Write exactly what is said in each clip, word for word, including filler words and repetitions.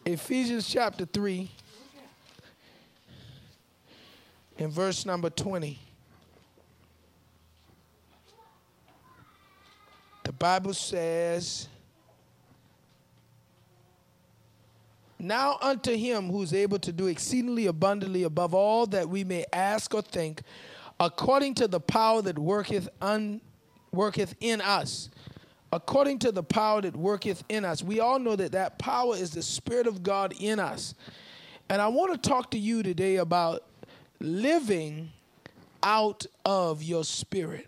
Ephesians chapter three, in verse number twenty. The Bible says, now unto him who is able to do exceedingly abundantly above all that we may ask or think, according to the power that worketh un, worketh in us. According to the power that worketh in us. We all know that that power is the Spirit of God in us. And I want to talk to you today about living out of your spirit.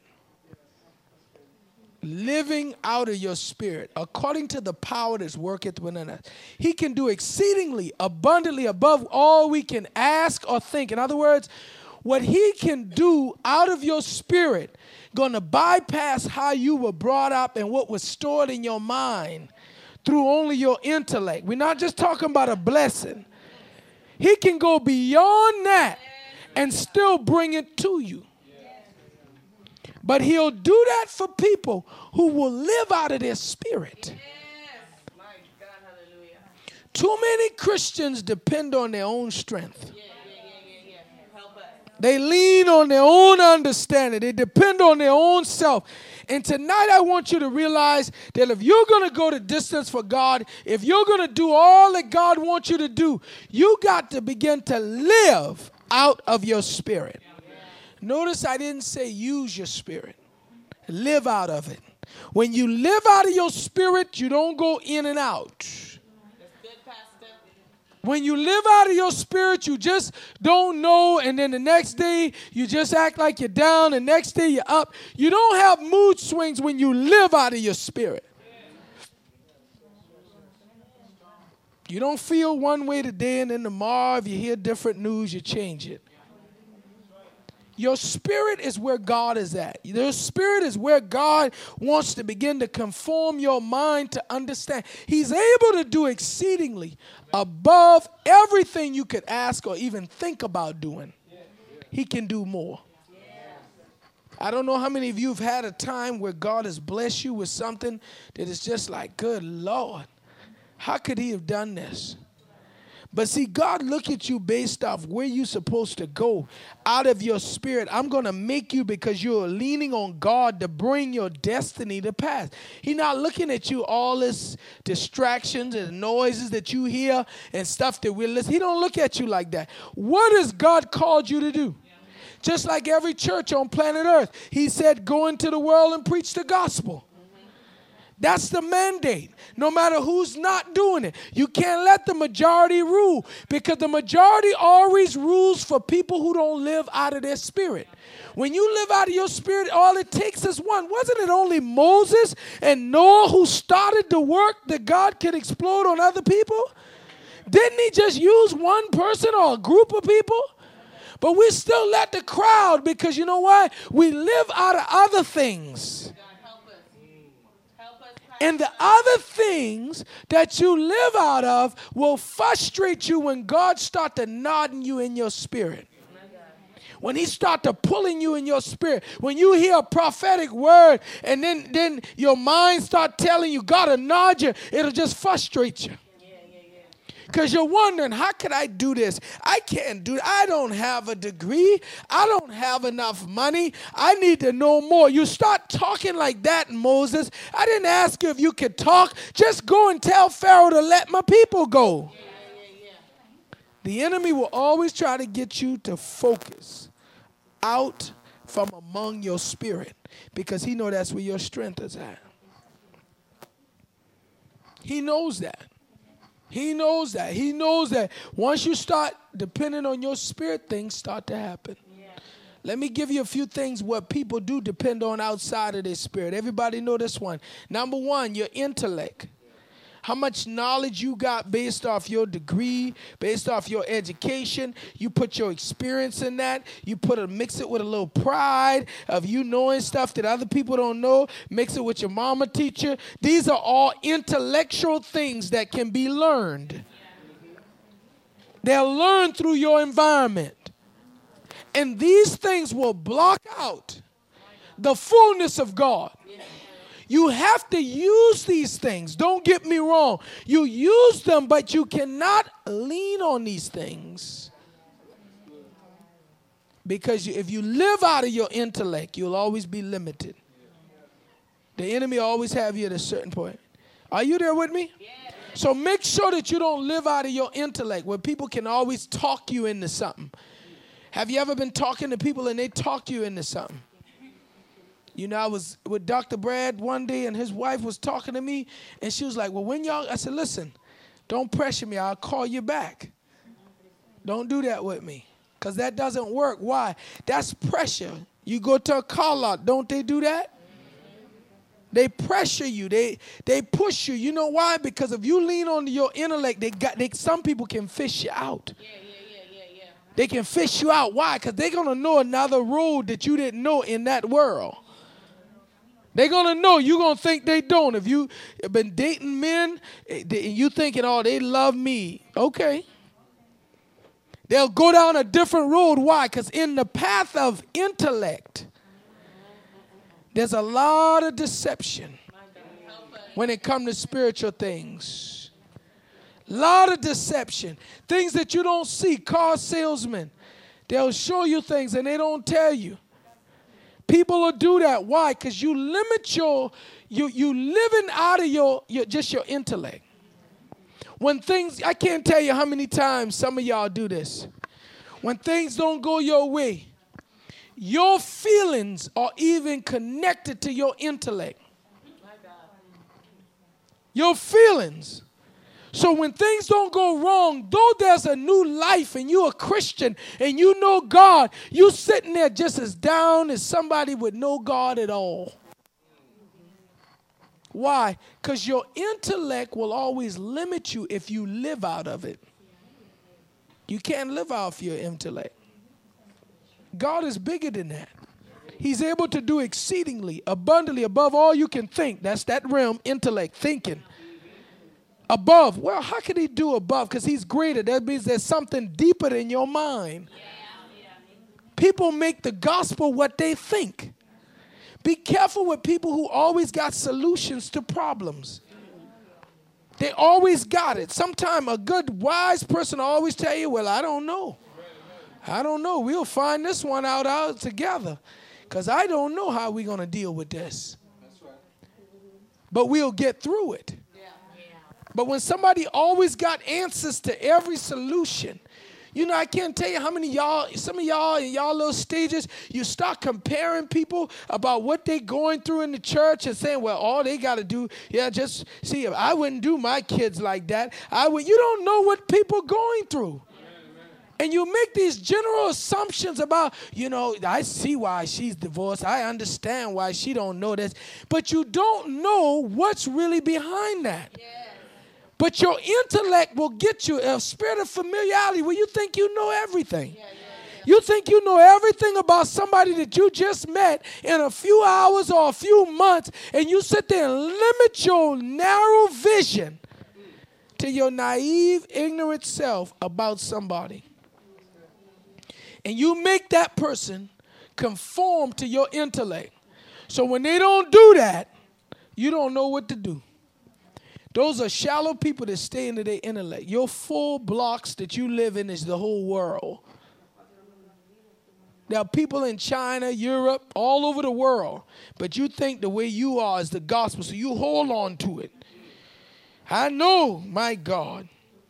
Living out of your spirit, according to the power that worketh within us. He can do exceedingly abundantly above all we can ask or think. In other words, what he can do out of your spirit going to bypass how you were brought up and what was stored in your mind through only your intellect. We're not just talking about a blessing. He can go beyond that and still bring it to you. But he'll do that for people who will live out of their spirit. Too many Christians depend on their own strength. They lean on their own understanding. They depend on their own self. And tonight I want you to realize that if you're going to go the distance for God, if you're going to do all that God wants you to do, you got to begin to live out of your spirit. Notice I didn't say use your spirit. Live out of it. When you live out of your spirit, you don't go in and out. When you live out of your spirit, you just don't know, and then the next day you just act like you're down, the next day you're up. You don't have mood swings when you live out of your spirit. You don't feel one way today, and then tomorrow if you hear different news, you change it. Your spirit is where God is at. Your spirit is where God wants to begin to conform your mind to understand. He's able to do exceedingly above everything you could ask or even think about doing. He can do more. I don't know how many of you have had a time where God has blessed you with something that is just like, good Lord, how could he have done this? But see, God look at you based off where you're supposed to go out of your spirit. I'm going to make you because you're leaning on God to bring your destiny to pass. He's not looking at you all this distractions and noises that you hear and stuff that we're listening. He don't look at you like that. What has God called you to do? Just like every church on planet Earth, he said, go into the world and preach the gospel. That's the mandate, no matter who's not doing it. You can't let the majority rule because the majority always rules for people who don't live out of their spirit. When you live out of your spirit, all it takes is one. Wasn't it only Moses and Noah who started the work that God could explode on other people? Didn't he just use one person or a group of people? But we still let the crowd because you know why? We live out of other things. And the other things that you live out of will frustrate you when God start to nodding you in your spirit. When he start to pulling you in your spirit. When you hear a prophetic word and then, then your mind start telling you, God will nod you, it'll just frustrate you. Because you're wondering, how could I do this? I can't do it. I don't have a degree. I don't have enough money. I need to know more. You start talking like that, Moses. I didn't ask you if you could talk. Just go and tell Pharaoh to let my people go. Yeah, yeah, yeah. The enemy will always try to get you to focus out from among your spirit because he knows that's where your strength is at. He knows that. He knows that. He knows that once you start depending on your spirit, things start to happen. Yeah. Let me give you a few things what people do depend on outside of their spirit. Everybody know this one. Number one, your intellect. How much knowledge you got based off your degree, based off your education. You put your experience in that. You put a mix it with a little pride of you knowing stuff that other people don't know. Mix it with your mama teacher. These are all intellectual things that can be learned. They're learned through your environment. And these things will block out the fullness of God. You have to use these things. Don't get me wrong. You use them, but you cannot lean on these things. Because you, if you live out of your intellect, you'll always be limited. The enemy always have you at a certain point. Are you there with me? Yeah. So make sure that you don't live out of your intellect where people can always talk you into something. Have you ever been talking to people and they talk you into something? You know, I was with Doctor Brad one day and his wife was talking to me and she was like, well, when y'all, I said, listen, don't pressure me. I'll call you back. Don't do that with me because that doesn't work. Why? That's pressure. You go to a car lot, don't they do that? They pressure you. They they push you. You know why? Because if you lean on your intellect, they got they, some people can fish you out. Yeah, yeah, yeah, yeah, yeah. They can fish you out. Why? Because they're going to know another road that you didn't know in that world. They're going to know. You're going to think they don't. If you have been dating men and you thinking, oh, they love me. Okay. They'll go down a different road. Why? Because in the path of intellect, there's a lot of deception when it comes to spiritual things. A lot of deception. Things that you don't see. Car salesmen. They'll show you things and they don't tell you. People will do that. Why? Because you limit your, you, you living out of your, your, just your intellect. When things, I can't tell you how many times some of y'all do this. When things don't go your way, your feelings are even connected to your intellect. Your feelings. So when things don't go wrong, though there's a new life and you're a Christian and you know God, you're sitting there just as down as somebody with no God at all. Why? Because your intellect will always limit you if you live out of it. You can't live off your intellect. God is bigger than that. He's able to do exceedingly, abundantly, above all you can think. That's that realm, intellect, thinking. Above. Well, how can he do above? Because he's greater. That means there's something deeper than your mind. People make the gospel what they think. Be careful with people who always got solutions to problems. They always got it. Sometimes a good, wise person will always tell you, well, I don't know. I don't know. We'll find this one out, out together because I don't know how we're going to deal with this. That's right. But we'll get through it. Yeah. Yeah. But when somebody always got answers to every solution, you know, I can't tell you how many y'all, some of y'all in y'all little stages, you start comparing people about what they're going through in the church and saying, well, all they got to do, yeah, just see, if I wouldn't do my kids like that. I would. You don't know what people are going through. And you make these general assumptions about, you know, I see why she's divorced. I understand why she don't know this. But you don't know what's really behind that. Yeah. But your intellect will get you a spirit of familiarity where you think you know everything. Yeah, yeah, yeah. You think you know everything about somebody that you just met in a few hours or a few months, and you sit there and limit your narrow vision to your naive, ignorant self about somebody. And you make that person conform to your intellect. So when they don't do that, you don't know what to do. Those are shallow people that stay into their intellect. Your full blocks that you live in is the whole world. There are people in China, Europe, all over the world. But you think the way you are is the gospel, so you hold on to it. I know, my God.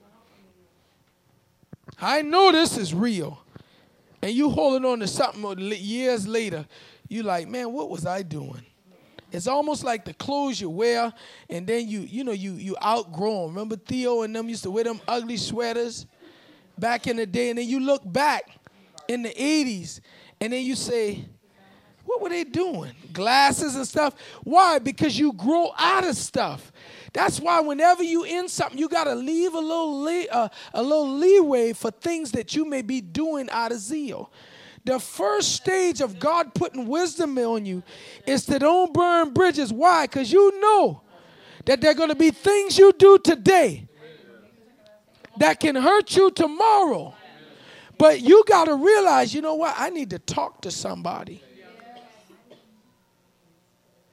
I know this is real. And you holding on to something years later, you like, man, what was I doing? It's almost like the clothes you wear, and then you, you know, you you outgrow them. Remember Theo and them used to wear them ugly sweaters back in the day, and then you look back in the eighties, and then you say, what were they doing? Glasses and stuff. Why? Because you grow out of stuff. That's why whenever you in something, you got to leave a little lee- uh, a little leeway for things that you may be doing out of zeal. The first stage of God putting wisdom on you is to don't burn bridges. Why? Because you know that there are going to be things you do today that can hurt you tomorrow. But you got to realize, you know what? I need to talk to somebody.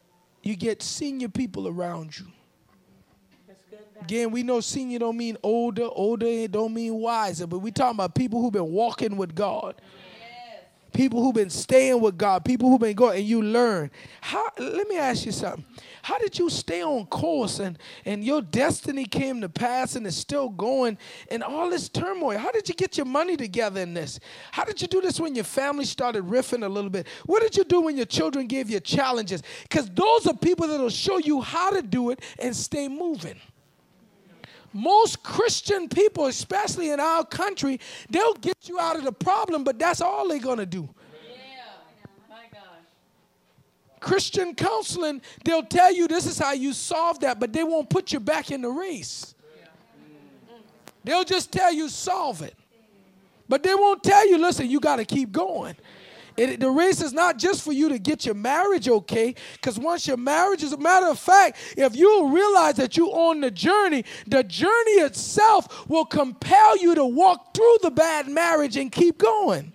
You get senior people around you. Again, we know senior don't mean older. Older don't mean wiser. But we talking about people who've been walking with God. Yes. People who've been staying with God. People who've been going. And you learn. How? Let me ask you something. How did you stay on course and, and your destiny came to pass and it's still going and all this turmoil? How did you get your money together in this? How did you do this when your family started riffing a little bit? What did you do when your children gave you challenges? Because those are people that will show you how to do it and stay moving. Most Christian people, especially in our country, they'll get you out of the problem, but that's all they're going to do. Yeah. My gosh. Christian counseling, they'll tell you this is how you solve that, but they won't put you back in the race. They'll just tell you solve it. But they won't tell you, listen, you got to keep going. It, the race is not just for you to get your marriage okay, because once your marriage, as a matter of fact, if you realize that you're on the journey, the journey itself will compel you to walk through the bad marriage and keep going.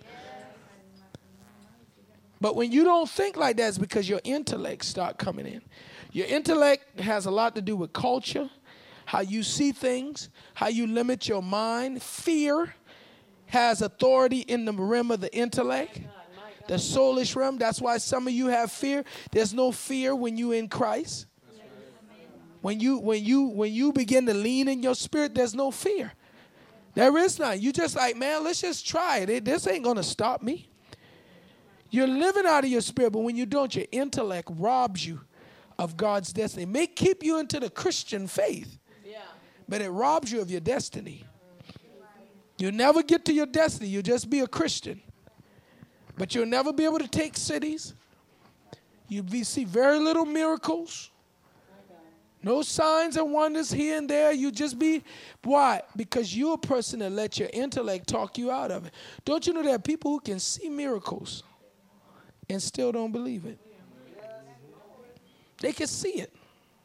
But when you don't think like that, it's because your intellect start coming in. Your intellect has a lot to do with culture, how you see things, how you limit your mind. Fear has authority in the realm of the intellect. The soulish realm, that's why some of you have fear. There's no fear when you're in Christ. When you when you when you begin to lean in your spirit, there's no fear. There is none. You just like, man, let's just try it. This ain't gonna stop me. You're living out of your spirit, but when you don't, your intellect robs you of God's destiny. It may keep you into the Christian faith, but it robs you of your destiny. You'll never get to your destiny. You'll just be a Christian. But you'll never be able to take cities. You'll be, see very little miracles. No signs and wonders here and there. You just be, why? Because you're a person that let your intellect talk you out of it. Don't you know there are people who can see miracles and still don't believe it? They can see it.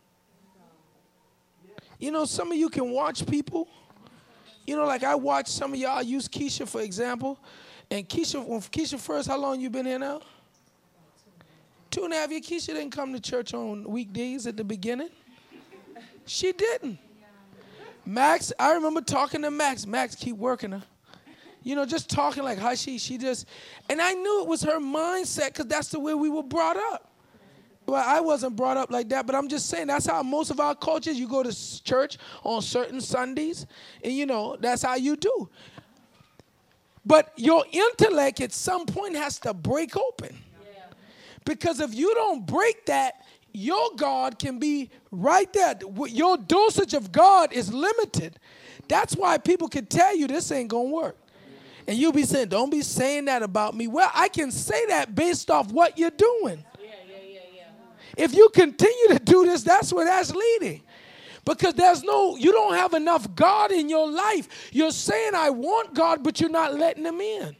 You know, some of you can watch people. You know, like I watch some of y'all, use Keisha for example. And Keisha, when Keisha first, how long you been here now? Two and a half years. Keisha didn't come to church on weekdays at the beginning. She didn't. Max, I remember talking to Max. Max, keep working her. You know, just talking like how she, she just, and I knew it was her mindset because that's the way we were brought up. Well, I wasn't brought up like that, but I'm just saying that's how most of our cultures, you go to church on certain Sundays, and you know, that's how you do. But your intellect at some point has to break open. Yeah. Because if you don't break that, your God can be right there. Your dosage of God is limited. That's why people can tell you this ain't going to work. And you'll be saying, don't be saying that about me. Well, I can say that based off what you're doing. Yeah, yeah, yeah, yeah. If you continue to do this, that's where that's leading. Because there's no, you don't have enough God in your life. You're saying, I want God, but you're not letting him in.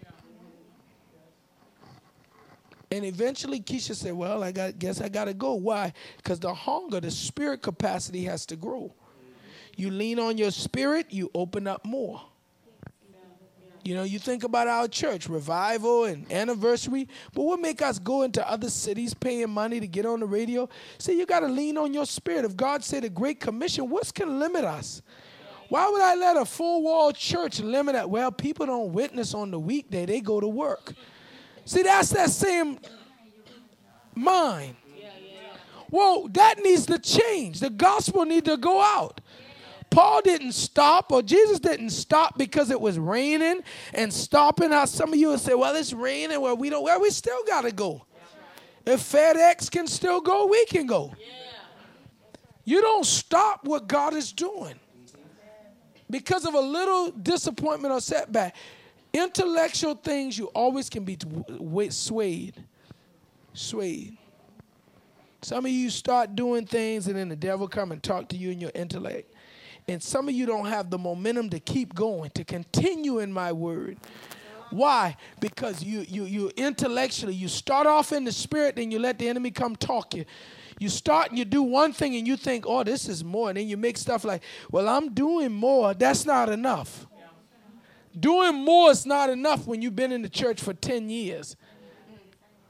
And eventually Keisha said, well, I got, guess I got to go. Why? Because the hunger, the spirit capacity has to grow. You lean on your spirit, you open up more. You know, you think about our church, revival and anniversary, but what make us go into other cities paying money to get on the radio? See, you got to lean on your spirit. If God said a great commission, what's going to limit us? Why would I let a full-wall church limit it? Well, people don't witness on the weekday. They go to work. See, that's that same mind. Well, that needs to change. The gospel needs to go out. Paul didn't stop, or Jesus didn't stop because it was raining and stopping. How some of you would say, well, it's raining. Well, we don't. Well, we still got to go. If FedEx can still go, we can go. You don't stop what God is doing because of a little disappointment or setback. Intellectual things, you always can be swayed. Swayed. Some of you start doing things and then the devil come and talk to you in your intellect. And some of you don't have the momentum to keep going, to continue in my word. Why? Because you you you intellectually, you start off in the spirit, then you let the enemy come talk you. You start and you do one thing and you think, oh, this is more. And then you make stuff like, well, I'm doing more. That's not enough. Doing more is not enough when you've been in the church for ten years.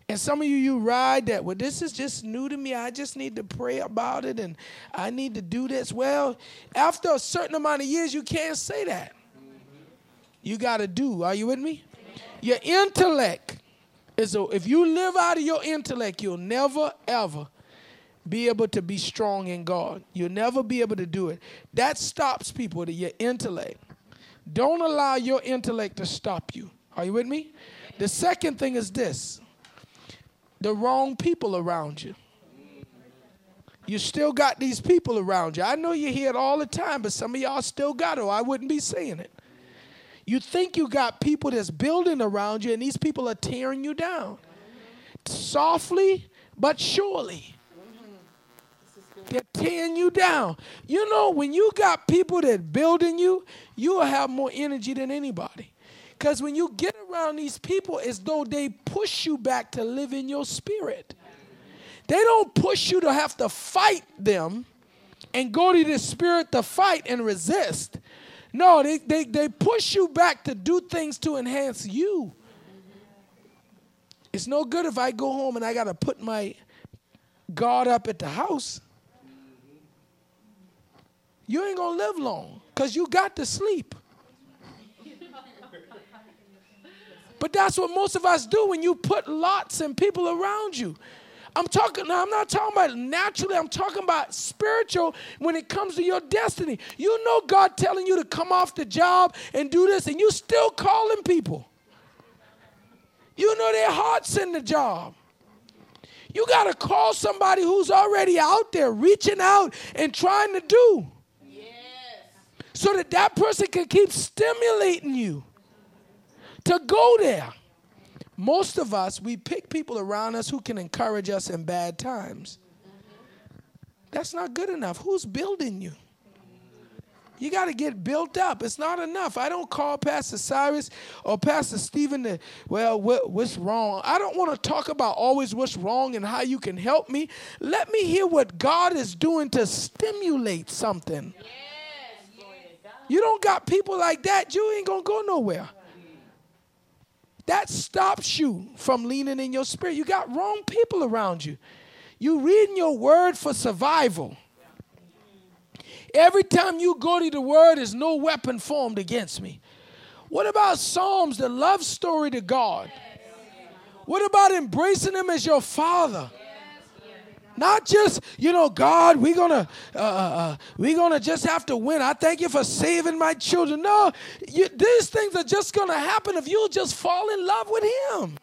And some of you, you ride that. Well, this is just new to me. I just need to pray about it, and I need to do this. Well, after a certain amount of years, you can't say that. You got to do. Are you with me? Your intellect is, a, if you live out of your intellect, you'll never, ever be able to be strong in God. You'll never be able to do it. That stops people, to your intellect. Don't allow your intellect to stop you. Are you with me? The second thing is this. The wrong people around you. You still got these people around you. I know you hear it all the time, but some of y'all still got it, or I wouldn't be saying it. You think you got people that's building around you, and these people are tearing you down. Softly, but surely. They're tearing you down. You know, when you got people that building you, you will have more energy than anybody. Because when you get around these people, it's though they push you back to live in your spirit. They don't push you to have to fight them and go to the spirit to fight and resist. No, they, they, they push you back to do things to enhance you. It's no good if I go home and I got to put my guard up at the house. You ain't going to live long because you got to sleep. But that's what most of us do when you put lots and people around you. I'm talking, now I'm not talking about naturally, I'm talking about spiritual when it comes to your destiny. You know God telling you to come off the job and do this, and you still calling people. You know their heart's in the job. You got to call somebody who's already out there reaching out and trying to do. Yes. So that that person can keep stimulating you to go there. Most of us, we pick people around us who can encourage us in bad times. That's not good enough. Who's building you? You got to get built up. It's not enough. I don't call Pastor Cyrus or Pastor Stephen to, well, what, what's wrong? I don't want to talk about always what's wrong and how you can help me. Let me hear what God is doing to stimulate something. Yes. You don't got people like that, you ain't going to go nowhere. That stops you from leaning in your spirit. You got wrong people around you. You reading your word for survival. Every time you go to the word, there's no weapon formed against me. What about Psalms, the love story to God? What about embracing him as your father? Not just, you know, God, we're going to uh, uh, we're gonna just have to win. I thank you for saving my children. No, you, these things are just going to happen if you just fall in love with him.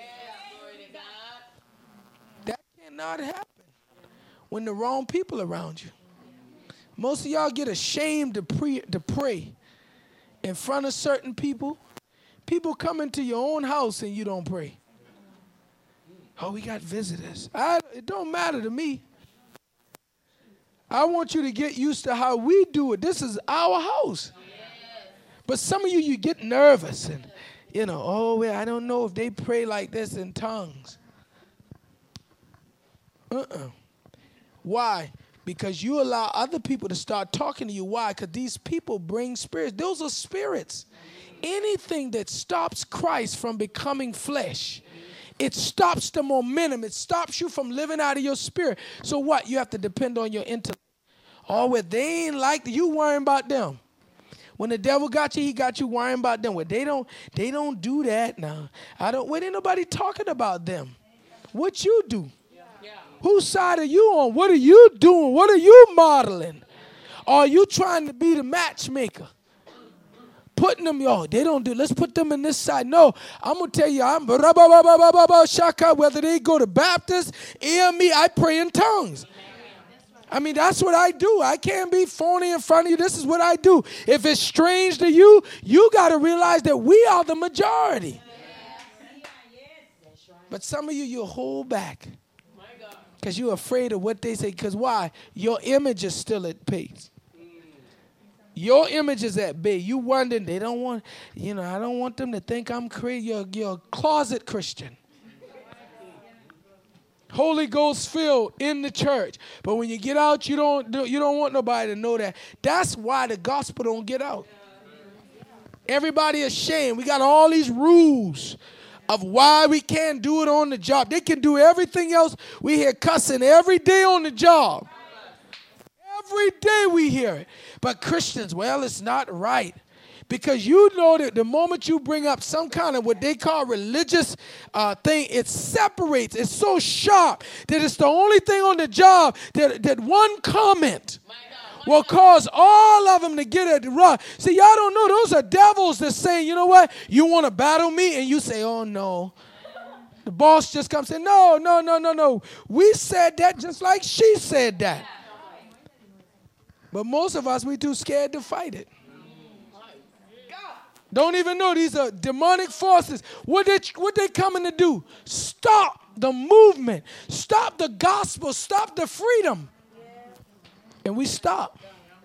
That cannot happen when the wrong people around you. Most of y'all get ashamed to, pre, to pray in front of certain people. People come into your own house and you don't pray. Oh, we got visitors. I, it don't matter to me. I want you to get used to how we do it. This is our house. Yes. But some of you, you get nervous and, you know, oh, well, I don't know if they pray like this in tongues. Uh-uh. Why? Because you allow other people to start talking to you. Why? Because these people bring spirits. Those are spirits. Anything that stops Christ from becoming flesh, it stops the momentum. It stops you from living out of your spirit. So what? You have to depend on your intellect. Oh, well, they ain't like you worrying about them. When the devil got you, he got you worrying about them. Well, they don't, they don't do that now. I don't. Well, ain't nobody talking about them. What you do? Yeah. Whose side are you on? What are you doing? What are you modeling? Or are you trying to be the matchmaker? Putting them, yo, they don't do, let's put them in this side. No, I'm going to tell you, I'm, whether they go to Baptist, A M E, I pray in tongues. I mean, that's what I do. I can't be phony in front of you. This is what I do. If it's strange to you, you got to realize that we are the majority. But some of you, you'll hold back because you're afraid of what they say. Because why? Your image is still at pace. Your image is at bay. You wondering, they don't want, you know, I don't want them to think I'm crazy. You're, you're a closet Christian. Holy Ghost filled in the church. But when you get out, you don't, do, you don't want nobody to know that. That's why the gospel don't get out. Everybody ashamed. We got all these rules of why we can't do it on the job. They can do everything else. We hear cussing every day on the job. Every day we hear it. But Christians, well, it's not right. Because you know that the moment you bring up some kind of what they call religious uh, thing, it separates. It's so sharp that it's the only thing on the job that, that one comment will cause all of them to get it wrong. See, y'all don't know. Those are devils that say, you know what? You want to battle me? And you say, oh, no. The boss just comes and say, no, no, no, no, no. We said that just like she said that. But most of us, we too scared to fight it. Don't even know these are demonic forces. What they, what they coming to do? Stop the movement. Stop the gospel. Stop the freedom. And we stop.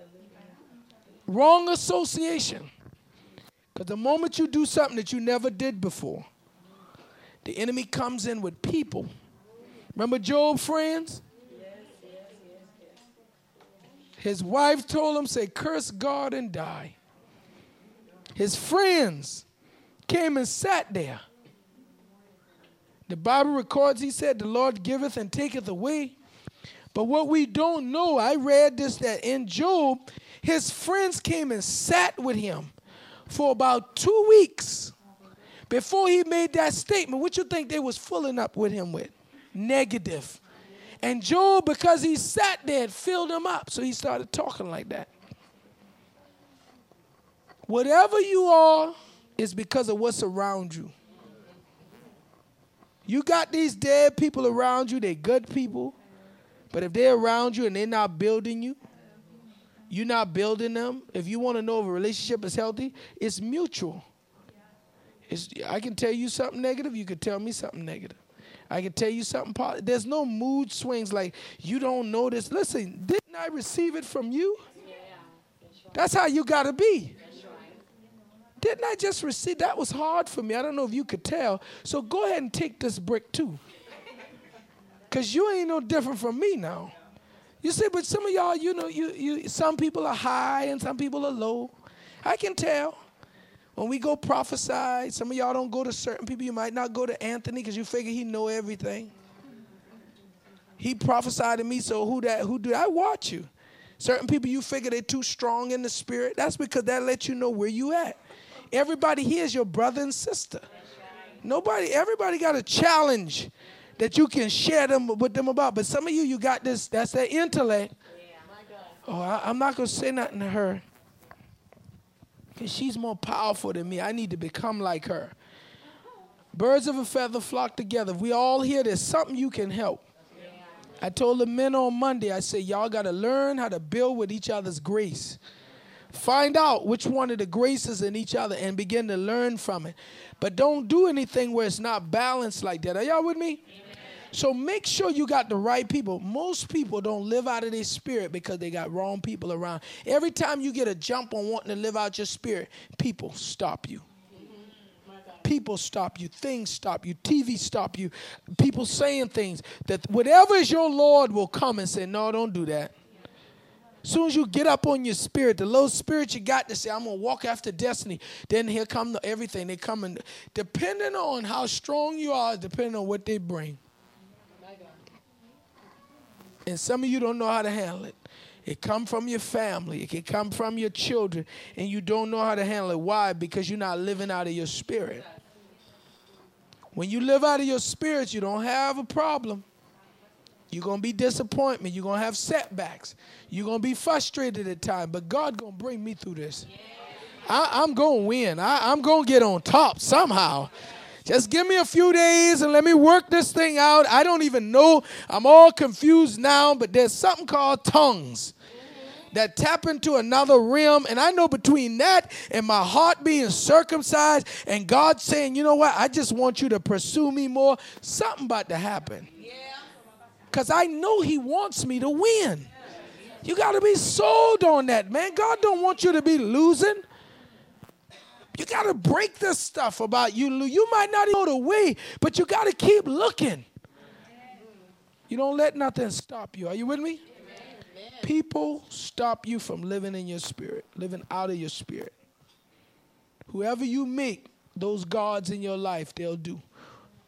Wrong association. Because the moment you do something that you never did before, the enemy comes in with people. Remember Job, friends? His wife told him, say, curse God and die. His friends came and sat there. The Bible records, he said, the Lord giveth and taketh away. But what we don't know, I read this, that in Job, his friends came and sat with him for about two weeks before he made that statement. What you think they was fooling up with him with? Negative. And Job, because he sat there, it filled him up. So he started talking like that. Whatever you are is because of what's around you. You got these dead people around you. They're good people. But if they're around you and they're not building you, you're not building them. If you want to know if a relationship is healthy, it's mutual. It's, I can tell you something negative. You can tell me something negative. I can tell you something positive. There's no mood swings like you don't know this. Listen, didn't I receive it from you? That's how you got to be. Didn't I just receive? That was hard for me. I don't know if you could tell. So go ahead and take this brick too. Because you ain't no different from me now. You say, but some of y'all, you know, you, you, some people are high and some people are low. I can tell. When we go prophesy, some of y'all don't go to certain people. You might not go to Anthony because you figure he know everything. He prophesied to me, so who that? Who do I watch you? Certain people you figure they're too strong in the spirit. That's because that lets you know where you at. Everybody here is your brother and sister. Nobody, everybody got a challenge that you can share them with them about. But some of you, you got this, that's that intellect. Oh, I, I'm not going to say nothing to her because she's more powerful than me. I need to become like her. Birds of a feather flock together. If we all here, there's something you can help. I told the men on Monday, I said, y'all got to learn how to build with each other's grace. Find out which one of the graces in each other and begin to learn from it. But don't do anything where it's not balanced like that. Are y'all with me? Amen. So make sure you got the right people. Most people don't live out of their spirit because they got wrong people around. Every time you get a jump on wanting to live out your spirit, people stop you. People stop you. Things stop you. T V stop you. People saying things that whatever is your Lord will come and say, no, don't do that. As soon as you get up on your spirit, the low spirit you got to say, I'm going to walk after destiny, then here come the everything. They come and depending on how strong you are, depending on what they bring. And some of you don't know how to handle it. It come from your family. It can come from your children, and you don't know how to handle it. Why? Because you're not living out of your spirit. When you live out of your spirit, you don't have a problem. You're going to be disappointment. You're going to have setbacks. You're going to be frustrated at times. But God going to bring me through this. I, I'm going to win. I, I'm going to get on top somehow. Just give me a few days and let me work this thing out. I don't even know. I'm all confused now. But there's something called tongues that tap into another realm. And I know between that and my heart being circumcised and God saying, you know what, I just want you to pursue me more, something about to happen. Because I know he wants me to win. You got to be sold on that, man. God don't want you to be losing. You got to break this stuff about you. You might not know the way, but you got to keep looking. You don't let nothing stop you. Are you with me? Amen. People stop you from living in your spirit, living out of your spirit. Whoever you make those gods in your life, they'll do.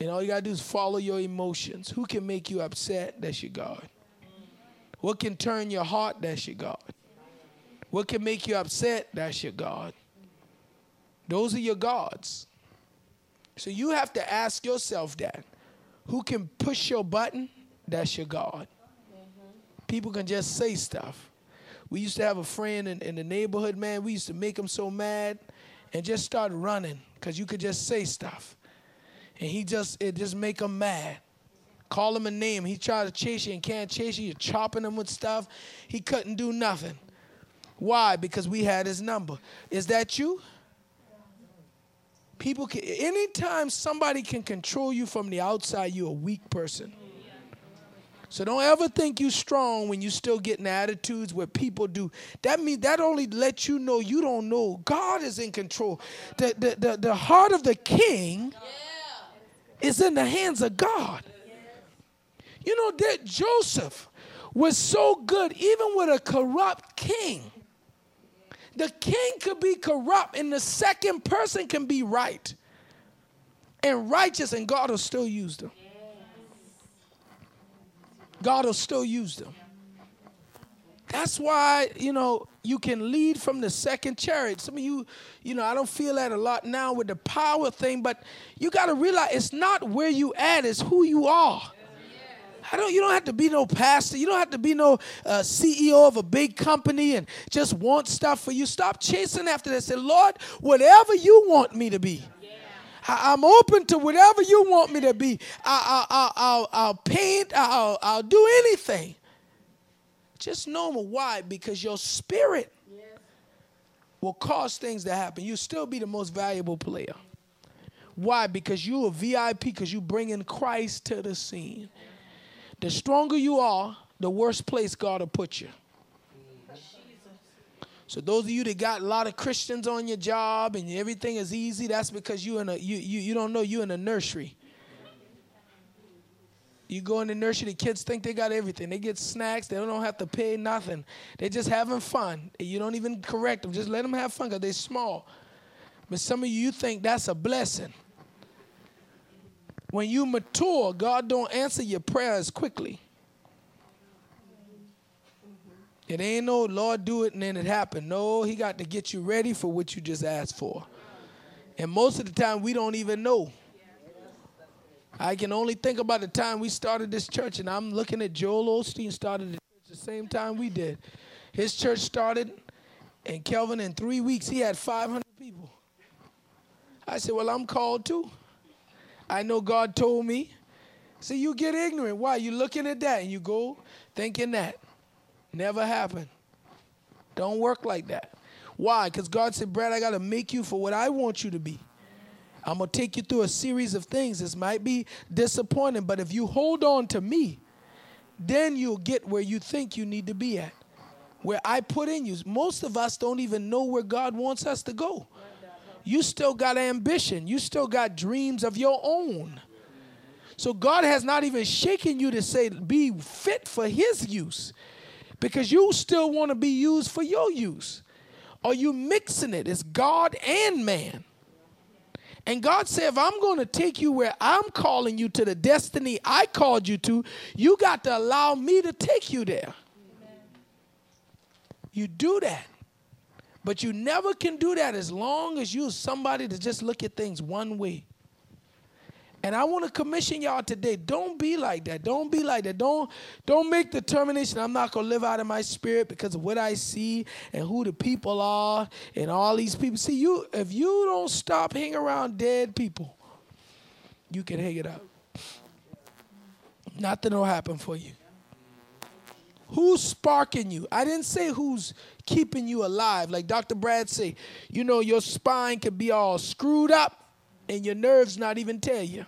And all you got to do is follow your emotions. Who can make you upset? That's your God. What can turn your heart? That's your God. What can make you upset? That's your God. Those are your gods. So you have to ask yourself that. Who can push your button? That's your God. People can just say stuff. We used to have a friend in, in the neighborhood, man. We used to make him so mad and just start running because you could just say stuff. And he just, it just make him mad. Call him a name. He tried to chase you and can't chase you. You're chopping him with stuff. He couldn't do nothing. Why? Because we had his number. Is that you? People can, anytime somebody can control you from the outside, you're a weak person. So don't ever think you're strong when you still getting attitudes where people do. That means that only lets you know you don't know. God is in control. The, the, the, the heart of the king is in the hands of God. You know that Joseph was so good even with a corrupt king. The king could be corrupt and the second person can be right and righteous, and God will still use them. God will still use them. That's why, you know, you can lead from the second chariot. Some of you, you know, I don't feel that a lot now with the power thing, but you got to realize it's not where you at, it's who you are. I don't, you don't have to be no pastor. You don't have to be no uh, C E O of a big company and just want stuff for you. Stop chasing after that. Say, Lord, whatever you want me to be. I, I'm open to whatever you want me to be. I, I, I, I'll, I'll paint. I'll, I'll do anything. Just normal. Why? Because your spirit will cause things to happen. You'll still be the most valuable player. Why? Because you're a V I P, because you bring in Christ to the scene. The stronger you are, the worse place God will put you. So those of you that got a lot of Christians on your job and everything is easy, that's because you in a you you you don't know you in a nursery. You go in the nursery, the kids think they got everything. They get snacks. They don't have to pay nothing. They're just having fun. You don't even correct them. Just let them have fun because they're small. But some of you, you think that's a blessing. When you mature, God don't answer your prayers quickly. It ain't no, Lord, do it, and then it happened. No, he got to get you ready for what you just asked for. And most of the time, we don't even know. I can only think about the time we started this church, and I'm looking at Joel Osteen started the church the same time we did. His church started, and Kelvin, in three weeks, he had five hundred people. I said, well, I'm called too. I know God told me. See, you get ignorant. Why? You looking at that, and you go thinking that. Never happened. Don't work like that. Why? Because God said, Brad, I got to make you for what I want you to be. I'm going to take you through a series of things. This might be disappointing, but if you hold on to me, then you'll get where you think you need to be at, where I put in you. Most of us don't even know where God wants us to go. You still got ambition. You still got dreams of your own. So God has not even shaken you to say be fit for his use, because you still want to be used for your use. Or you mixing it. It's God and man. And God said, if I'm going to take you where I'm calling you to the destiny I called you to, you got to allow me to take you there. Amen. You do that. But you never can do that as long as you're somebody to just look at things one way. And I want to commission y'all today. Don't be like that. Don't be like that. Don't, don't make the determination, I'm not going to live out of my spirit because of what I see and who the people are and all these people. See, you if you don't stop hanging around dead people, you can hang it up. Nothing will happen for you. Who's sparking you? I didn't say who's keeping you alive. Like Doctor Brad say, you know, your spine could be all screwed up and your nerves not even tell you.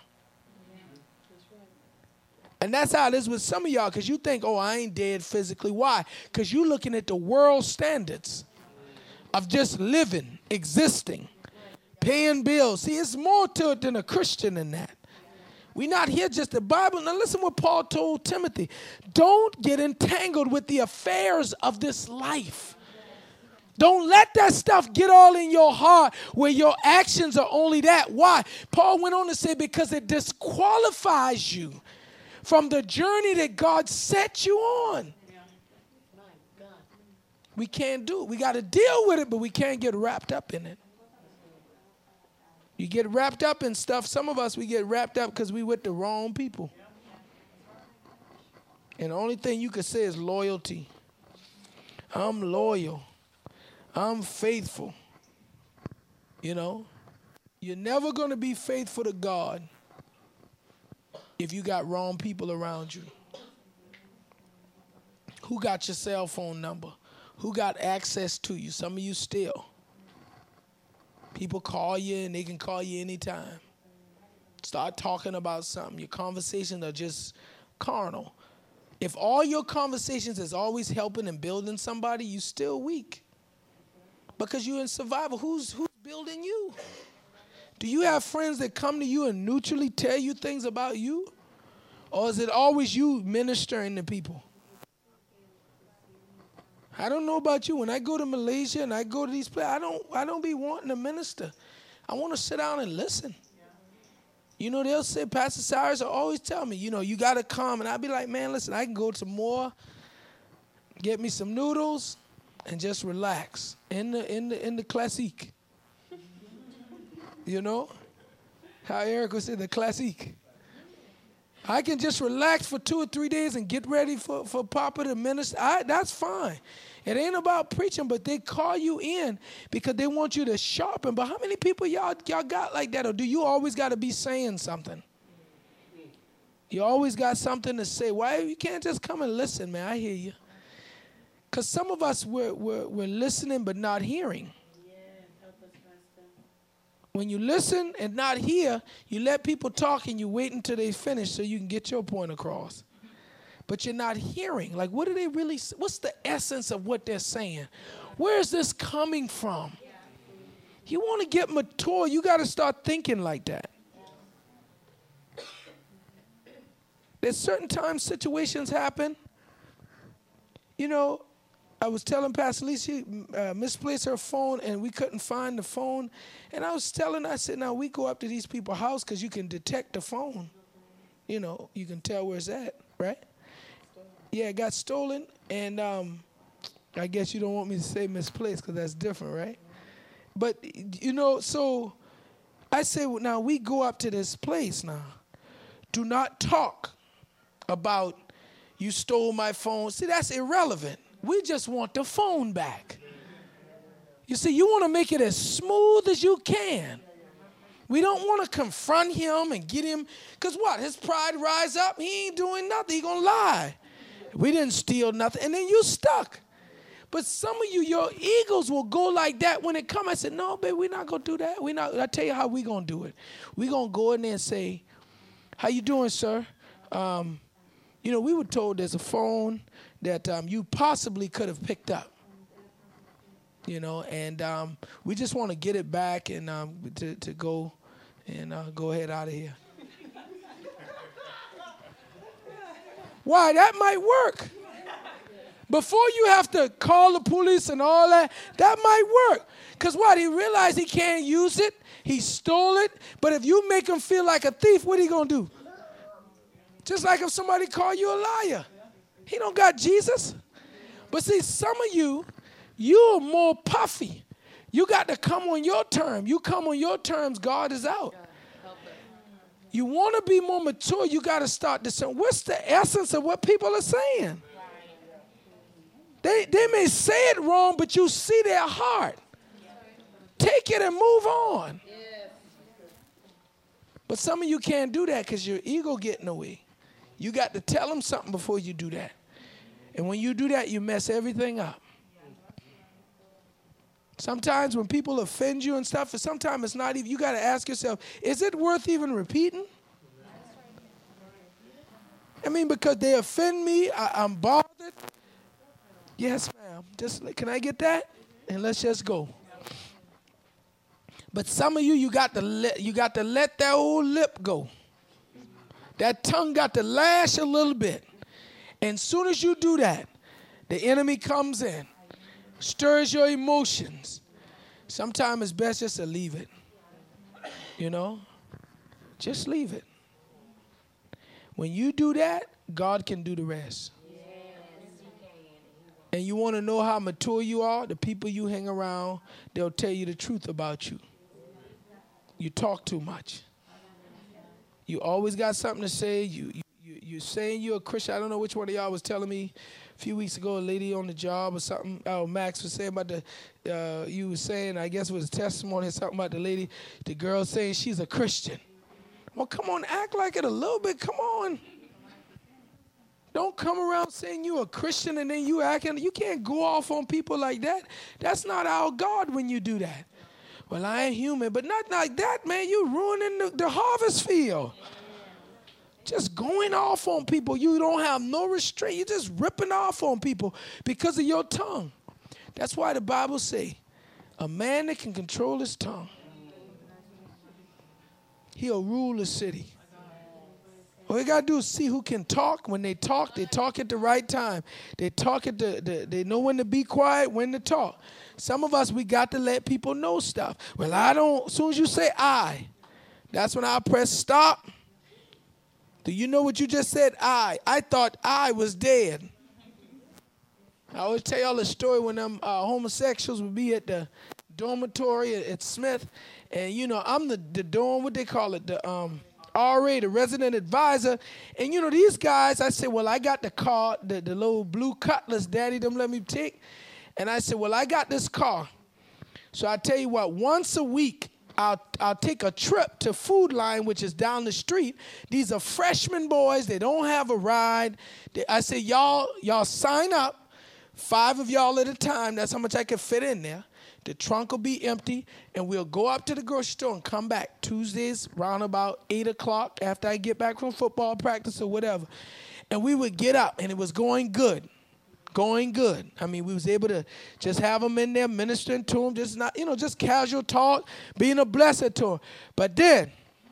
And that's how it is with some of y'all, because you think, oh, I ain't dead physically. Why? Because you're looking at the world standards of just living, existing, paying bills. See, it's more to it than a Christian in that. We're not here just the Bible. Now listen what Paul told Timothy. Don't get entangled with the affairs of this life. Don't let that stuff get all in your heart where your actions are only that. Why? Paul went on to say because it disqualifies you from the journey that God set you on. We can't do it. We got to deal with it, but we can't get wrapped up in it. You get wrapped up in stuff. Some of us, we get wrapped up because we with the wrong people. And the only thing you could say is loyalty. I'm loyal. I'm faithful. You know, you're never going to be faithful to God if you got wrong people around you. Who got your cell phone number? Who got access to you? Some of you still. People call you and they can call you anytime. Start talking about something. Your conversations are just carnal. If all your conversations is always helping and building somebody, you still weak. Because you're in survival. Who's who's building you? Do you have friends that come to you and neutrally tell you things about you? Or is it always you ministering to people? I don't know about you. When I go to Malaysia and I go to these places, I don't I don't be wanting to minister. I want to sit down and listen. You know, they'll say, Pastor Cyrus will always tell me, you know, you got to come. And I'll be like, man, listen, I can go to more, get me some noodles, and just relax in the in the in the classique. You know, how Eric would say, the classique. I can just relax for two or three days and get ready for, for Papa to minister. I, that's fine. It ain't about preaching, but they call you in because they want you to sharpen. But how many people y'all y'all got like that? Or do you always got to be saying something? You always got something to say. Why you can't just come and listen, man? I hear you. Because some of us, we're, we're, we're listening but not hearing. When you listen and not hear, you let people talk and you wait until they finish so you can get your point across. But you're not hearing. Like, what do they really say? What's the essence of what they're saying? Where is this coming from? You want to get mature, you got to start thinking like that. There's certain times situations happen. You know, I was telling Pastor Lee, she uh, misplaced her phone, and we couldn't find the phone. And I was telling her, I said, now we go up to these people's house because you can detect the phone. You know, you can tell where it's at, right? Yeah, it got stolen, and um, I guess you don't want me to say misplaced because that's different, right? But, you know, so I say, well, now we go up to this place now. Do not talk about you stole my phone. See, that's irrelevant. We just want the phone back. You see, you want to make it as smooth as you can. We don't want to confront him and get him, because what? His pride rise up. He ain't doing nothing. He going to lie. We didn't steal nothing. And then you stuck. But some of you, your egos will go like that when it comes. I said, no, babe, we're not going to do that. We not. I tell you how we going to do it. We're going to go in there and say, how you doing, sir? Um, you know, we were told there's a phone that um, you possibly could have picked up, you know, and um, we just want to get it back and um, to, to go and uh, go ahead out of here. Why? That might work. Before you have to call the police and all that, that might work. Because what? He realized he can't use it. He stole it. But if you make him feel like a thief, what are you going to do? Just like if somebody call you a liar. He don't got Jesus. But see, some of you, you're more puffy. You got to come on your terms. You come on your terms, God is out. You want to be more mature, you got to start discerning. What's the essence of what people are saying? They, they may say it wrong, but you see their heart. Take it and move on. But some of you can't do that because your ego get in the way. You got to tell them something before you do that. And when you do that, you mess everything up. Sometimes when people offend you and stuff, sometimes it's not even, you got to ask yourself, is it worth even repeating? I mean, because they offend me, I, I'm bothered. Yes, ma'am. Just, can I get that? And let's just go. But some of you, you got to let, you got to let that old lip go. That tongue got to lash a little bit. And as soon as you do that, the enemy comes in. stirs your emotions. Sometimes it's best just to leave it. You know? Just leave it. When you do that, God can do the rest. And you want to know how mature you are? The people you hang around, they'll tell you the truth about you. You talk too much. You always got something to say. You, you, you, you're saying you're a Christian. I don't know which one of y'all was telling me a few weeks ago, a lady on the job or something. Oh, Max was saying about the, uh, you was saying, I guess it was a testimony or something about the lady, the girl saying she's a Christian. Well, come on, act like it a little bit. Come on. Don't come around saying you're a Christian and then you acting. You can't go off on people like that. That's not our God when you do that. Well, I ain't human, but not like that, man. You ruining the, the harvest field. Just going off on people. You don't have no restraint. You're just ripping off on people because of your tongue. That's why the Bible say, a man that can control his tongue, he'll rule the city. All you got to do is see who can talk. When they talk, they talk at the right time. They talk at the, the, they know when to be quiet, when to talk. Some of us, we got to let people know stuff. Well, I don't, as soon as you say I, that's when I press stop. Do you know what you just said? I. I thought I was dead. I always tell y'all a story when them uh, homosexuals would be at the dormitory at, at Smith. And, you know, I'm the, the dorm, what they call it, the, um, R A, the resident advisor. And, you know, these guys, I said, well, I got the car, the, the little blue Cutlass daddy them let me take. And I said, well, I got this car. So I tell you what, once a week, I'll, I'll take a trip to Food Line, which is down the street. These are freshman boys. They don't have a ride. They, I said, y'all, y'all sign up, five of y'all at a time. That's how much I can fit in there. The trunk will be empty, and we'll go up to the grocery store and come back Tuesdays around about eight o'clock after I get back from football practice or whatever. And we would get up, and it was going good, going good. I mean, we was able to just have them in there ministering to them, just not, you know, just casual talk, being a blessing to them. But then,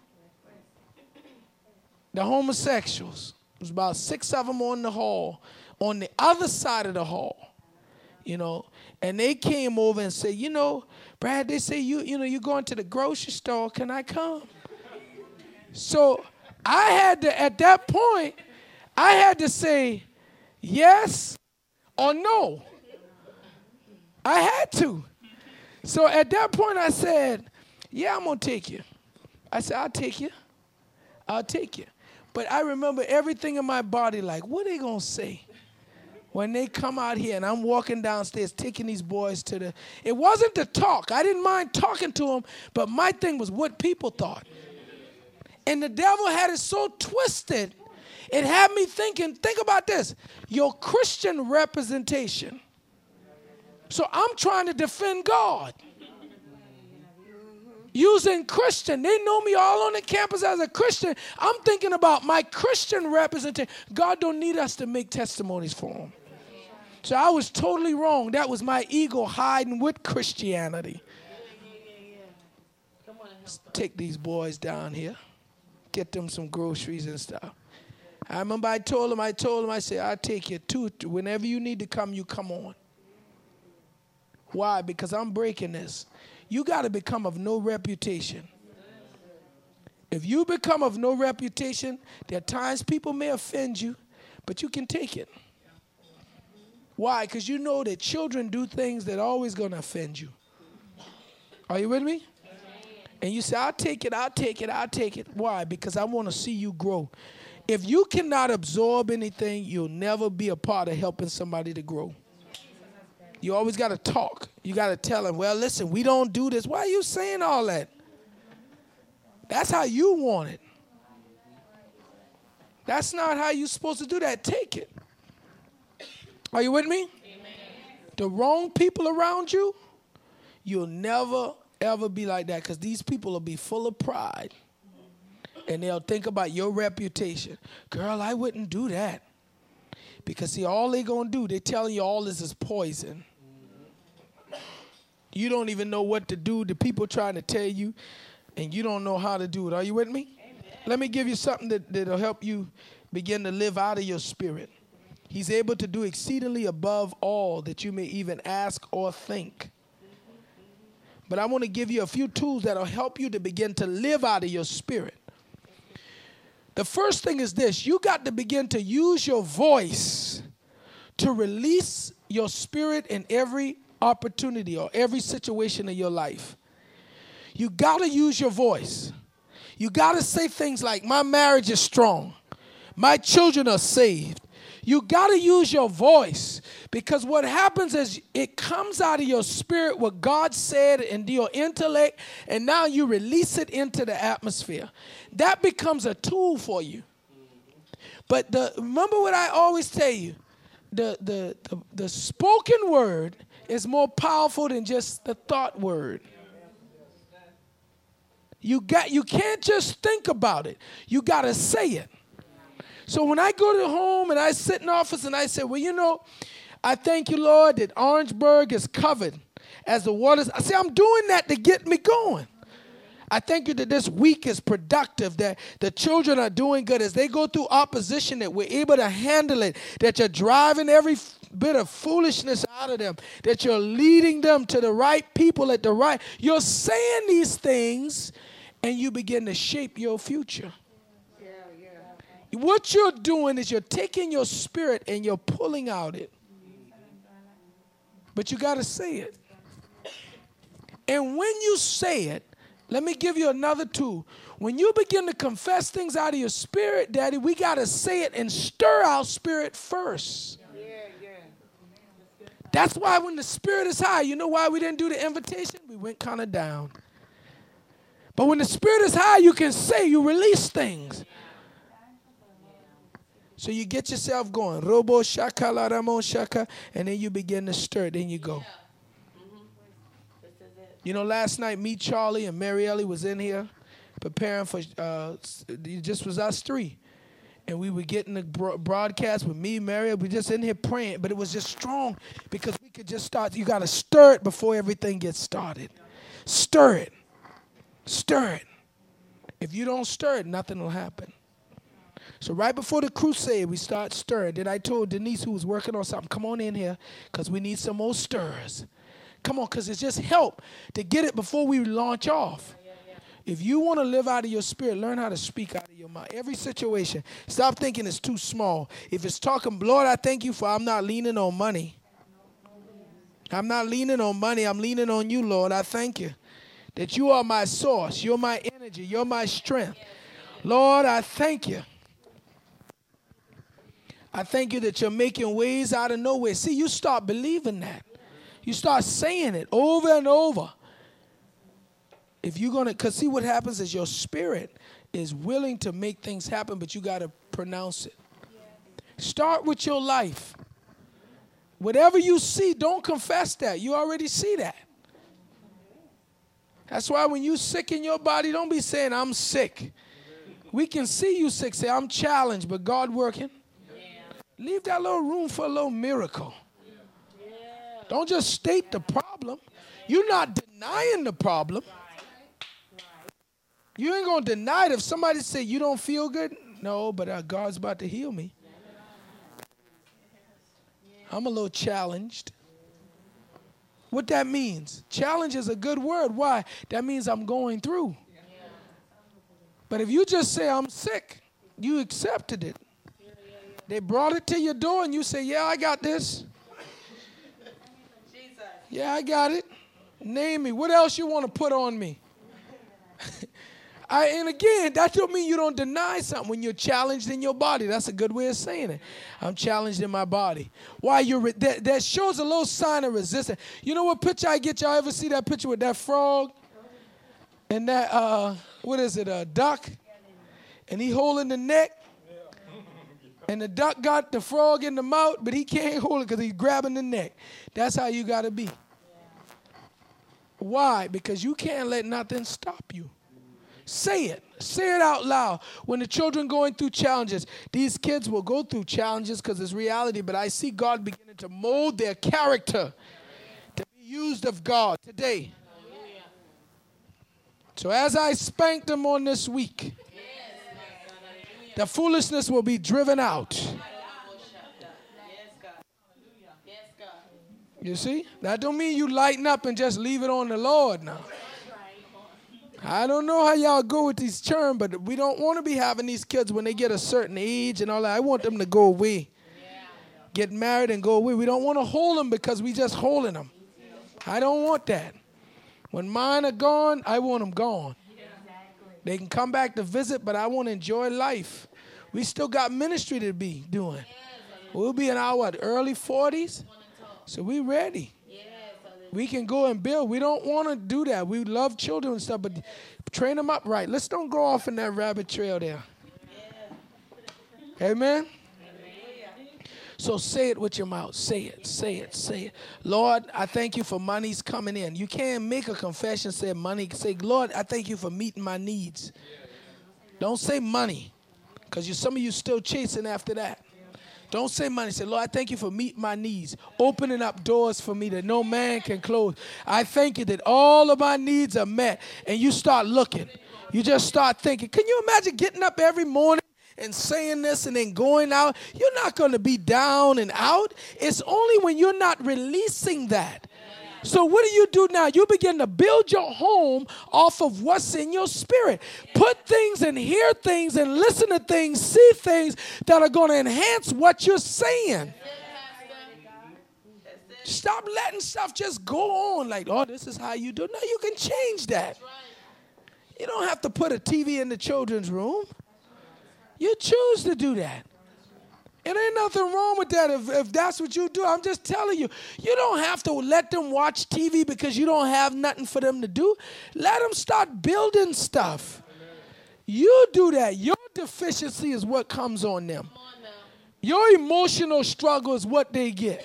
the homosexuals, there was about six of them on the hall, on the other side of the hall, you know, and they came over and said, you know, Brad, they say, you you know, you're going to the grocery store. Can I come? So I had to, at that point, I had to say yes or no. I had to. So at that point, I said, yeah, I'm going to take you. I said, I'll take you. I'll take you. But I remember everything in my body like, what are they going to say? When they come out here and I'm walking downstairs taking these boys to the, it wasn't the talk. I didn't mind talking to them, but my thing was what people thought. And the devil had it so twisted, it had me thinking, think about this, your Christian representation. So I'm trying to defend God. Using Christian. They know me all on the campus as a Christian. I'm thinking about my Christian representation. God don't need us to make testimonies for him. So I was totally wrong. That was my ego hiding with Christianity. Let's take these boys down here. Get them some groceries and stuff. I remember I told them, I told them, I said, I'll take you two. Whenever you need to come, you come on. Why? Because I'm breaking this. You got to become of no reputation. If you become of no reputation, there are times people may offend you, but you can take it. Why? Because you know that children do things that are always going to offend you. Are you with me? And you say, I'll take it, I'll take it, I'll take it. Why? Because I want to see you grow. If you cannot absorb anything, you'll never be a part of helping somebody to grow. You always got to talk. You got to tell them, well, listen, we don't do this. Why are you saying all that? That's how you want it. That's not how you're supposed to do that. Take it. Are you with me? Amen. The wrong people around you, you'll never, ever be like that because these people will be full of pride. And they'll think about your reputation. Girl, I wouldn't do that. Because, see, all they're going to do, they're telling you all this is poison. You don't even know what to do. The people trying to tell you, and you don't know how to do it. Are you with me? Amen. Let me give you something that, that'll help you begin to live out of your spirit. He's able to do exceedingly above all that you may even ask or think. But I want to give you a few tools that will help you to begin to live out of your spirit. The first thing is this. You got to begin to use your voice to release your spirit in every opportunity or every situation in your life. You got to use your voice. You got to say things like, my marriage is strong. My children are saved. You got to use your voice, because what happens is it comes out of your spirit what God said and your intellect, and now you release it into the atmosphere. That becomes a tool for you. But the, remember what I always tell you, the, the, the, the spoken word is more powerful than just the thought word. You got, you can't just think about it. You got to say it. So when I go to home and I sit in office and I say, well, you know, I thank you, Lord, that Orangeburg is covered as the waters. I say, I'm doing that to get me going. I thank you that this week is productive, that the children are doing good. As they go through opposition, that we're able to handle it, that you're driving every bit of foolishness out of them, that you're leading them to the right people at the right. You're saying these things, and you begin to shape your future. What you're doing is you're taking your spirit and you're pulling out it. But you got to say it. And when you say it, let me give you another tool. When you begin to confess things out of your spirit, Daddy, we got to say it and stir our spirit first. Yeah, yeah. That's why when the spirit is high, you know why we didn't do the invitation? We went kind of down. But when the spirit is high, you can say, you release things. So you get yourself going, robo shaka la ramo shaka, and then you begin to stir. Then you go. You know, last night, me, Charlie, and Mary Ellie was in here preparing for. Uh, it just was us three, and we were getting the broadcast with me, Mary. We just in here praying, but it was just strong because we could just start. You got to stir it before everything gets started. Stir it, stir it. If you don't stir it, nothing will happen. So right before the crusade, we start stirring. Then I told Denise, who was working on something, come on in here, because we need some more stirs. Come on, because it's just help to get it before we launch off. If you want to live out of your spirit, learn how to speak out of your mouth. Every situation. Stop thinking it's too small. If it's talking, Lord, I thank you for I'm not leaning on money. I'm not leaning on money. I'm leaning on you, Lord. I thank you that you are my source. You're my energy. You're my strength. Lord, I thank you. I thank you that you're making ways out of nowhere. See, you start believing that. You start saying it over and over. If you're going to, because see what happens is your spirit is willing to make things happen, but you got to pronounce it. Start with your life. Whatever you see, don't confess that. You already see that. That's why when you're sick in your body, don't be saying, I'm sick. We can see you sick. Say, I'm challenged, but God working. Leave that little room for a little miracle. Yeah. Don't just state the problem. You're not denying the problem. You ain't going to deny it. If somebody say you don't feel good, no, but uh, God's about to heal me. I'm a little challenged. What that means? Challenge is a good word. Why? That means I'm going through. But if you just say I'm sick, you accepted it. They brought it to your door and you say, yeah, I got this. Jesus. Yeah, I got it. Name me. What else you want to put on me? I, and again, that don't mean you don't deny something when you're challenged in your body. That's a good way of saying it. I'm challenged in my body. Why? You're re- that, that shows a little sign of resistance. You know what picture I get? Y'all ever see that picture with that frog and that, uh, what is it, a duck? And he holding the neck. And the duck got the frog in the mouth, but he can't hold it because he's grabbing the neck. That's how you got to be. Yeah. Why? Because you can't let nothing stop you. Say it. Say it out loud. When the children going through challenges, these kids will go through challenges because it's reality, but I see God beginning to mold their character to be used of God today. So as I spank them on this week, the foolishness will be driven out. You see? That don't mean you lighten up and just leave it on the Lord now. I don't know how y'all go with these churn, but we don't want to be having these kids when they get a certain age and all that. I want them to go away. Get married and go away. We don't want to hold them because we just holding them. I don't want that. When mine are gone, I want them gone. They can come back to visit, but I want to enjoy life. We still got ministry to be doing. We'll be in our what, early forties, so we ready. We can go and build. We don't want to do that. We love children and stuff, but train them up right. Let's don't go off in that rabbit trail there. Amen? So say it with your mouth. Say it, say it, say it. Lord, I thank you for money's coming in. You can't make a confession, say money. Say, Lord, I thank you for meeting my needs. Don't say money, because some of you still chasing after that. Don't say money. Say, Lord, I thank you for meeting my needs, opening up doors for me that no man can close. I thank you that all of my needs are met. And you start looking. You just start thinking. Can you imagine getting up every morning and saying this and then going out? You're not going to be down and out. It's only when you're not releasing that. So what do you do now? You begin to build your home off of what's in your spirit. Put things and hear things and listen to things, see things that are going to enhance what you're saying. Stop letting stuff just go on like, oh, this is how you do it. No, you can change that. You don't have to put a T V in the children's room. You choose to do that. It ain't nothing wrong with that if, if that's what you do. I'm just telling you, you don't have to let them watch T V because you don't have nothing for them to do. Let them start building stuff. You do that. Your deficiency is what comes on them. Your emotional struggle is what they get.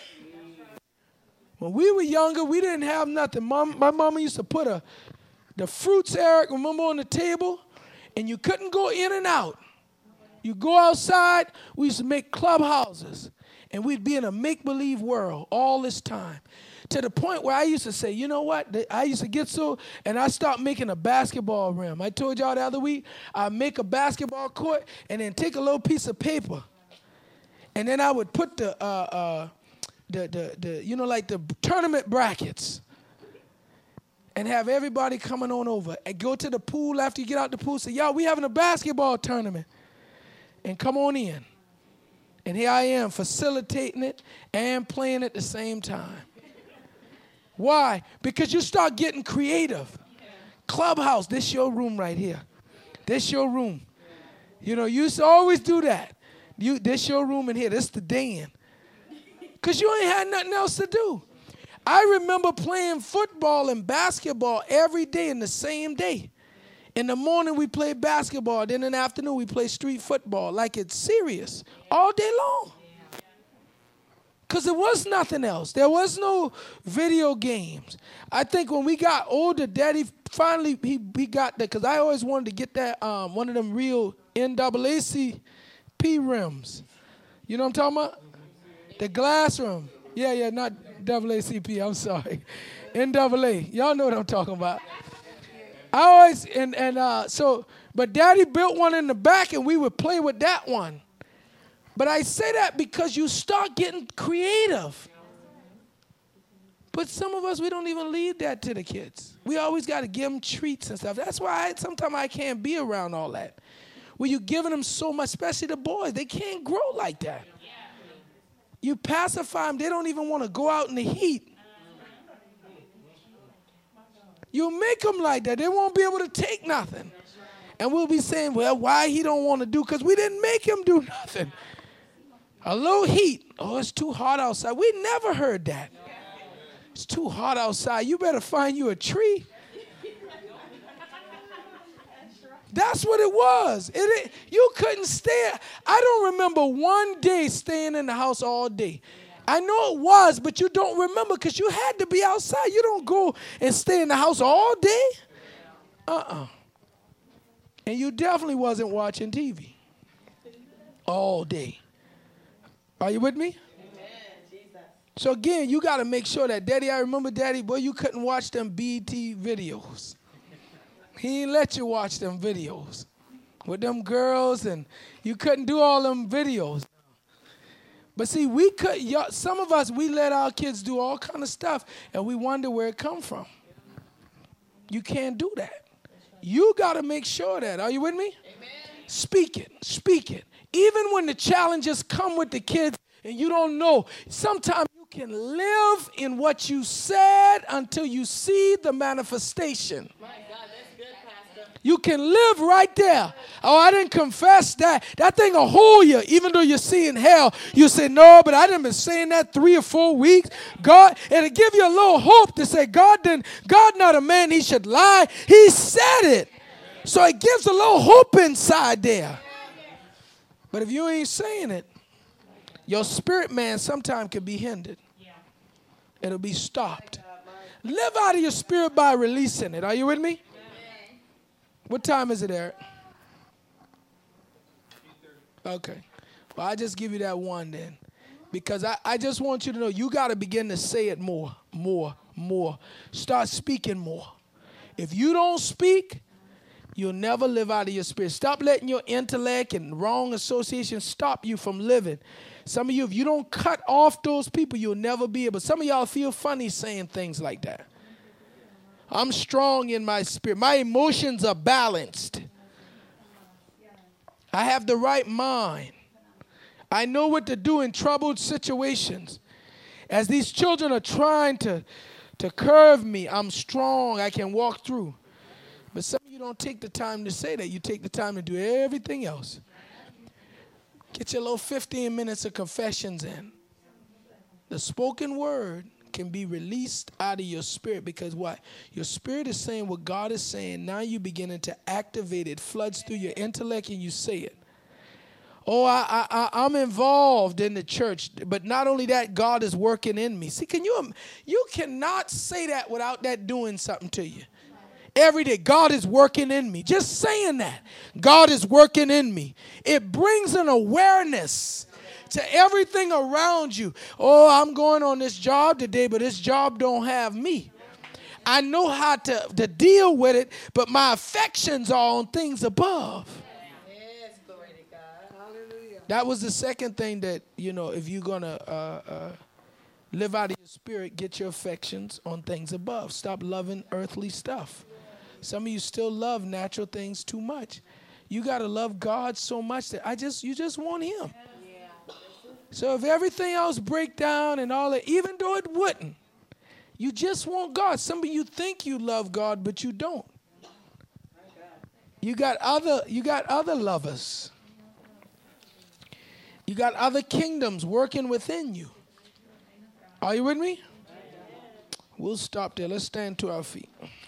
When we were younger, we didn't have nothing. Mom, my mama used to put a, the fruits, Eric, remember, on the table, and you couldn't go in and out. You go outside, we used to make clubhouses, and we'd be in a make-believe world all this time. To the point where I used to say, you know what? I used to get so, and I stopped making a basketball rim. I told y'all the other week, I'd make a basketball court and then take a little piece of paper. And then I would put the, uh, uh, the, the, the, you know, like the tournament brackets. And have everybody coming on over. And go to the pool after you get out the pool. Say, y'all, we having a basketball tournament. And come on in. And here I am facilitating it and playing at the same time. Why? Because you start getting creative. Clubhouse, this your room right here. This your room. You know, you used to always do that. You, this your room in here. This the den. Because you ain't had nothing else to do. I remember playing football and basketball every day in the same day. In the morning, we play basketball. Then in the afternoon, we play street football. Like it's serious all day long. Because there was nothing else. There was no video games. I think when we got older, Daddy finally, he, he got that. Because I always wanted to get that, um, one of them real N double A C P rims. You know what I'm talking about? The glass rim. Yeah, yeah, not double A C P. I'm sorry. N double A. Y'all know what I'm talking about. I always, and, and uh, so, but Daddy built one in the back and we would play with that one. But I say that because you start getting creative. But some of us, we don't even leave that to the kids. We always got to give them treats and stuff. That's why I, sometimes I can't be around all that. Where you're giving them so much, especially the boys. They can't grow like that. You pacify them, they don't even want to go out in the heat. You make them like that. They won't be able to take nothing. And we'll be saying, well, why he don't want to do? Because we didn't make him do nothing. A little heat. Oh, it's too hot outside. We never heard that. It's too hot outside. You better find you a tree. That's what it was. It, it, you couldn't stay. I don't remember one day staying in the house all day. I know it was, but you don't remember because you had to be outside. You don't go and stay in the house all day. Uh-uh. And you definitely wasn't watching T V all day. Are you with me? Amen. Jesus. So again, you got to make sure that, Daddy, I remember, Daddy, boy, you couldn't watch them B E T videos. He didn't let you watch them videos with them girls, and you couldn't do all them videos. But see, we could, some of us, we let our kids do all kind of stuff, and we wonder where it come from. You can't do that. You got to make sure that. Are you with me? Amen. Speak it. Speak it. Even when the challenges come with the kids and you don't know, sometimes you can live in what you said until you see the manifestation. My God, that's good, Pastor. You can live right there. Oh, I didn't confess that. That thing will hold you. Even though you're seeing hell, you say, no, but I didn't been saying that three or four weeks. God, and it give you a little hope to say, God didn't, God not a man he should lie. He said it. So it gives a little hope inside there. But if you ain't saying it, your spirit man sometimes can be hindered. It'll be stopped. Live out of your spirit by releasing it. Are you with me? What time is it, Eric? Okay. Well, I just give you that one then. Because I, I just want you to know you got to begin to say it more, more, more. Start speaking more. If you don't speak, you'll never live out of your spirit. Stop letting your intellect and wrong association stop you from living. Some of you, if you don't cut off those people, you'll never be able. Some of y'all feel funny saying things like that. I'm strong in my spirit. My emotions are balanced. I have the right mind. I know what to do in troubled situations. As these children are trying to, to curve me, I'm strong. I can walk through. But some of you don't take the time to say that. You take the time to do everything else. Get your little fifteen minutes of confessions in. The spoken word can be released out of your spirit because what? Your spirit is saying what God is saying. Now you're beginning to activate it. Floods through your intellect and you say it. Oh, I, I, I'm involved in the church. But not only that, God is working in me. See, can you, you cannot say that without that doing something to you. Every day, God is working in me. Just saying that. God is working in me. It brings an awareness to everything around you. Oh, I'm going on this job today, but this job don't have me. I know how to, to deal with it, but my affections are on things above. Yes, glory to God. Hallelujah. That was the second thing that, you know, if you're going to uh, uh, live out of your spirit, get your affections on things above. Stop loving earthly stuff. Some of you still love natural things too much. You got to love God so much that I just you just want him. So if everything else break down and all that, even though it wouldn't, you just want God. Some of you think you love God, but you don't. You got other you got other lovers. You got other kingdoms working within you. Are you with me? We'll stop there. Let's stand to our feet.